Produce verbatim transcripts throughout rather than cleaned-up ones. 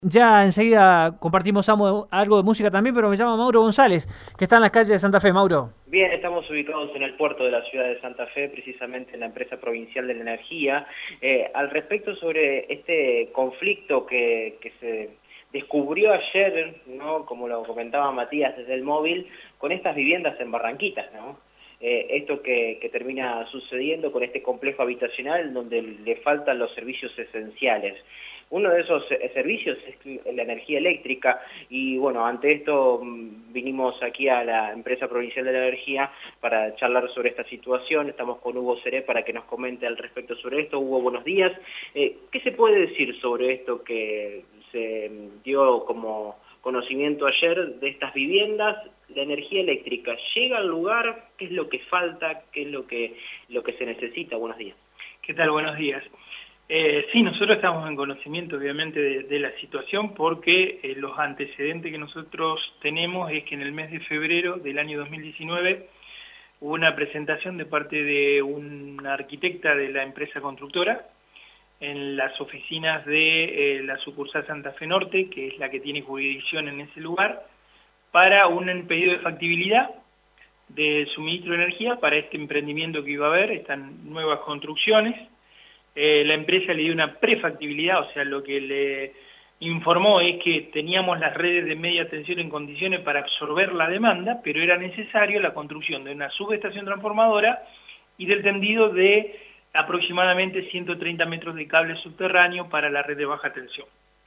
Ya enseguida compartimos algo de música también, pero me llama Mauro González, que está en las calles de Santa Fe. Mauro. Bien, estamos ubicados en el puerto de la ciudad de Santa Fe, precisamente en la empresa provincial de la energía. Eh, al respecto sobre este conflicto que, que se descubrió ayer, ¿no? Como lo comentaba Matías desde el móvil, con estas viviendas en Barranquitas, ¿no? Eh, esto que, que termina sucediendo con este complejo habitacional donde le faltan los servicios esenciales. Uno de esos servicios es la energía eléctrica y bueno, ante esto vinimos aquí a la empresa provincial de la energía para charlar sobre esta situación. Estamos con Hugo Seré para que nos comente al respecto sobre esto. Hugo, buenos días. Eh, ¿Qué se puede decir sobre esto que se dio como conocimiento ayer de estas viviendas? La energía eléctrica, ¿llega al lugar? ¿Qué es lo que falta? ¿Qué es lo que, lo que se necesita? Buenos días. ¿Qué tal? Buenos días. Eh, sí, nosotros estamos en conocimiento obviamente de, de la situación porque eh, los antecedentes que nosotros tenemos es que en el mes de febrero del año dos mil diecinueve hubo una presentación de parte de una arquitecta de la empresa constructora en las oficinas de eh, la sucursal Santa Fe Norte, que es la que tiene jurisdicción en ese lugar, para un pedido de factibilidad de suministro de energía para este emprendimiento que iba a haber, estas nuevas construcciones. Eh, la empresa le dio una prefactibilidad, o sea, lo que le informó es que teníamos las redes de media tensión en condiciones para absorber la demanda, pero era necesario la construcción de una subestación transformadora y del tendido de aproximadamente ciento treinta metros de cable subterráneo para la red de baja tensión.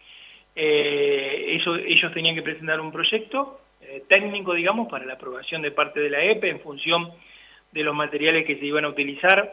Eh, eso, ellos tenían que presentar un proyecto eh, técnico, digamos, para la aprobación de parte de la E P E en función de los materiales que se iban a utilizar,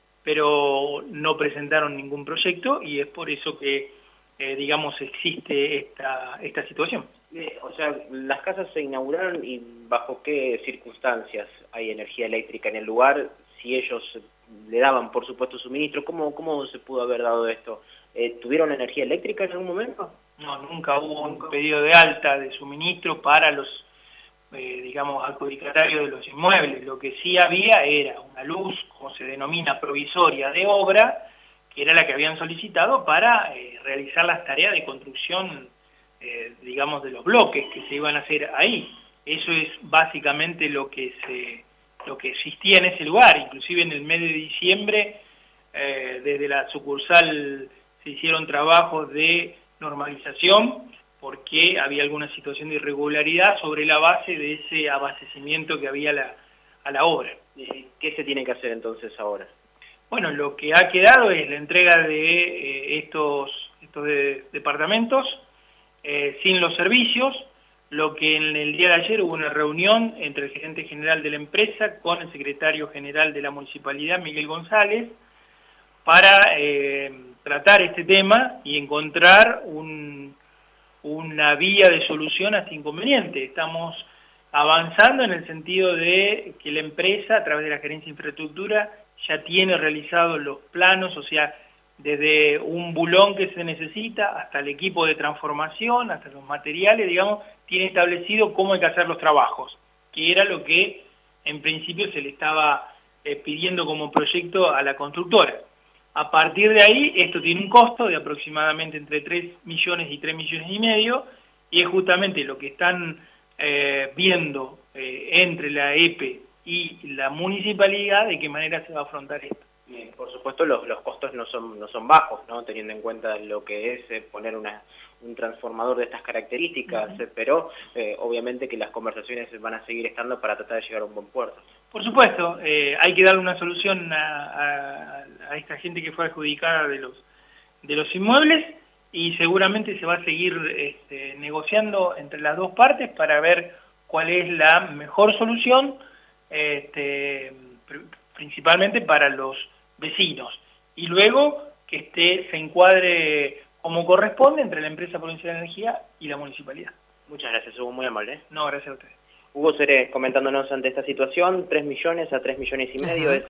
pero no presentaron ningún proyecto y es por eso que, eh, digamos, existe esta, esta situación. Eh, o sea, las casas se inauguraron y ¿bajo qué circunstancias hay energía eléctrica en el lugar? Si ellos le daban, por supuesto, suministro, ¿cómo, cómo se pudo haber dado esto? Eh, ¿Tuvieron energía eléctrica en algún momento? No, nunca hubo un pedido de alta de suministro para los, eh, digamos, adjudicatarios de los inmuebles. Lo que sí había era una luz, como se denomina, provisoria de obra, que era la que habían solicitado para eh, realizar las tareas de construcción, eh, digamos, de los bloques que se iban a hacer ahí. Eso es básicamente lo que se, lo que existía en ese lugar. Inclusive en el mes de diciembre, eh, desde la sucursal se hicieron trabajos de normalización porque había alguna situación de irregularidad sobre la base de ese abastecimiento que había la, a la obra. ¿Qué se tiene que hacer entonces ahora? Bueno, lo que ha quedado es la entrega de eh, estos, estos de, departamentos eh, sin los servicios, lo que en el día de ayer hubo una reunión entre el gerente general de la empresa con el secretario general de la municipalidad, Miguel González, para eh, tratar este tema y encontrar un, una vía de solución a este inconveniente. Estamos avanzando en el sentido de que la empresa, a través de la gerencia de infraestructura, ya tiene realizados los planos, o sea, desde un bulón que se necesita hasta el equipo de transformación, hasta los materiales, digamos, tiene establecido cómo hay que hacer los trabajos, que era lo que en principio se le estaba eh, pidiendo como proyecto a la constructora. A partir de ahí, esto tiene un costo de aproximadamente entre tres millones y tres millones y medio, y es justamente lo que están eh, viendo eh, entre la E P E y la municipalidad de qué manera se va a afrontar esto. Bien, por supuesto los, los costos no son, no son bajos, ¿no? Teniendo en cuenta lo que es eh, poner una, un transformador de estas características, uh-huh. eh, pero eh, obviamente que las conversaciones van a seguir estando para tratar de llegar a un buen puerto. Por supuesto, eh, hay que darle una solución a, a, a esta gente que fue adjudicada de los, de los inmuebles y seguramente se va a seguir este, negociando entre las dos partes para ver cuál es la mejor solución, este, principalmente para los vecinos, y luego que esté, se encuadre como corresponde entre la empresa provincial de energía y la municipalidad. Muchas gracias, Hugo, muy amable. ¿eh? No, gracias a ustedes. Hugo Seré comentándonos ante esta situación, tres millones a tres millones y medio. Uh-huh. es